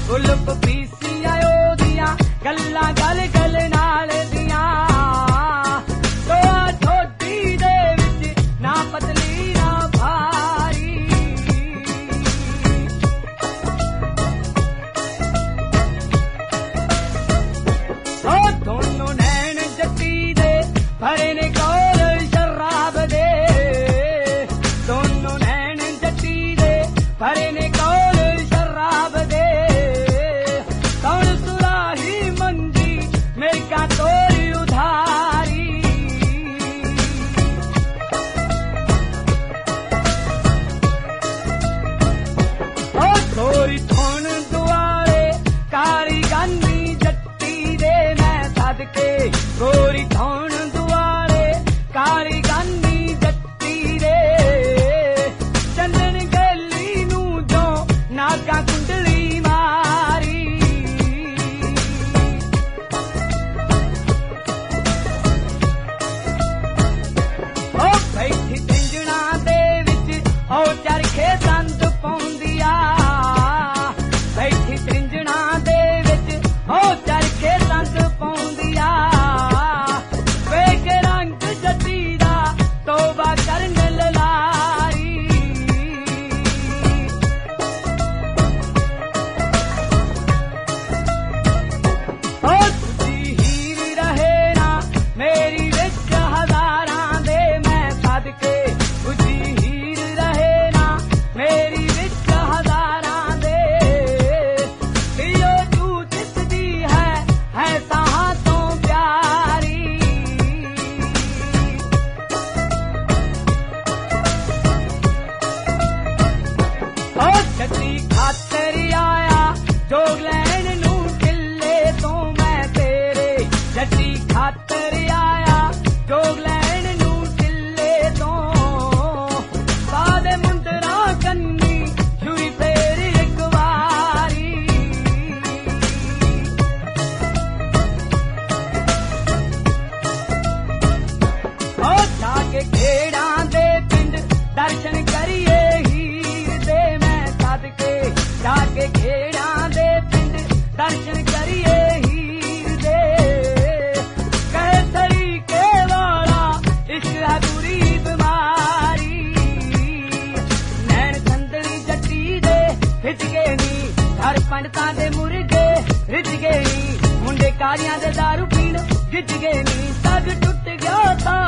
ਉਲਪ ਪੀਸੀਆਂ ਉਹਦੀਆਂ ਗੱਲਾਂ ਗਲ ਗਲ ਨਾਲ ਦੀਆਂ ਟੋਆ ਠੋਡੀ ਦੇ ਵਿੱਚ ਨਾ ਪਤਲੀ ਨਾ ਭਾਰੀ ਉਹ ਦੋਨੋਂ ਨੈਣ ਜੱਟੀ ਦੇ ਭਰੇ ਨੇ ਕੋਲ ਸ਼ਰਾਬ ਦੇ ਦੋਨੋਂ ਨੈਣ ਜੱਟੀ ਦੇ ਭਰੇ ਨੇ ਕੋਲ ਸ਼ਰਾਬ ਦੇ ਕੌਣ ਸੁਰਾਹੀ ਮੰਗੀ ਮੇਰੇ ਕਾ ਤੋਰੀ ਉਧਾਰੀ ਉਹ ਤੋਰੀ ਥੋਣ ਦੁਆਰੇ ਕਾਲੀ ਗਾਨੀ ਜੱਟੀ ਦੇ ਮੈਂ ਸਦਕੇ ਗੋਰੀ ਥੋਣ ਦੁਆਰੇ ਕਾਲੀ ਗਾਨੀ ਜੱਟੀ ਦੇ ਚੰਦਨ ਗਲੀ ਨੂੰ ਜੋ ਨਾਗਾ ਕੁੰਡਲੀ ਮਾਰੀ ਉਹ ਬੈਠੀ ਪਿੰਜਣਾ ਦੇ ਵਿੱਚ ਉਹ ਚਰਖੇ ਦੰਦ ਪਾਉਂਦੀ ਆ ਬੈਠੀ ਪਿੰਜਣਾ ਦੇ ਵਿੱਚ ਉਹ ਚਰਖੇ ਦੰਦ ਪਾਉਂਦੀ ਆ ਵੇਖ ਰੰਗ ਜੱਟੀ ਦਾ ਤੋਬਾ ਕਰਨ ਲਲਾਰੀ ਉਹ ਤੁਝੀ ਹੀਰ ਰਹੇ ਨਾ ਮੇਰੀ ਵਿੱਚ ਹਜ਼ਾਰਾਂ ਦੇ ਮੈਂ ਸਦਕੇ ਤੁਝੀ ਹੀਰ ਰਹੇ ਨਾ ਮੇਰੀ ਵਿੱਚ ਹਜ਼ਾਰਾਂ ਦੇ ਦਿਓ ਤੂੰ ਜਿਸਦੀ ਹੈ ਸਾਹਾਂ ਤੋਂ ਪਿਆਰੀ ਉਹ ਜੱਟੀ ਖਾਤਰ ਆਇਆ ਜੋਗ ਲੈਣ ਨੂੰ ਕਿੱਲੇ ਤੋਂ ਮੈਂ ਤੇਰੇ ਜੱਟੀ ਖਾਤਰ ਆਇਆ ਜੋਗ ਲੈਣ ਨੂੰ ਕਿੱਲੇ ਤੋਂ ਬਾਦੇ ਮੁੰਦਰਾ ਕੰਨੀ ਛੁਰੀ ਫੇਰ ਇੱਕ ਵਾਰੀ ਉਹ ਜਾ ਕੇ ਖੇੜਾਂ ਦੇ ਪਿੰਡ ਦਰਸ਼ਨ ਕਰੀਏ ਹੀਰ ਦੇ ਮੈਂ ਸਦਕੇ ਜਾ ਕੇ ਖੇੜਾਂ ਦੇ ਪਿੰਡ ਦਰਸ਼ਨ ਕਰੀਏ ਹੀਰ ਦੇ ਕਹੇ ਤਰੀਕੇ ਵਾਲਾ ਇਸ਼ਕ ਹੈ ਬੁਰੀ ਬਿਮਾਰੀ ਨੈਣ ਚੰਦਣੀ ਜੱਟੀ ਦੇ ਹਿੱਜ ਗਏ ਨੀ ਘਰ ਪੰਡਤਾਂ ਦੇ ਮੁਰਗੇ ਰਿੱਝ ਗਏ ਨੀ ਮੁੰਡੇ ਕਾਲੀਆਂ ਦੇ ਦਾਰੂ ਪੀਣ ਗਿੱਜ ਗਏ ਨੀ ਸੱਗ ਟੁੱਟ ਗਿਆ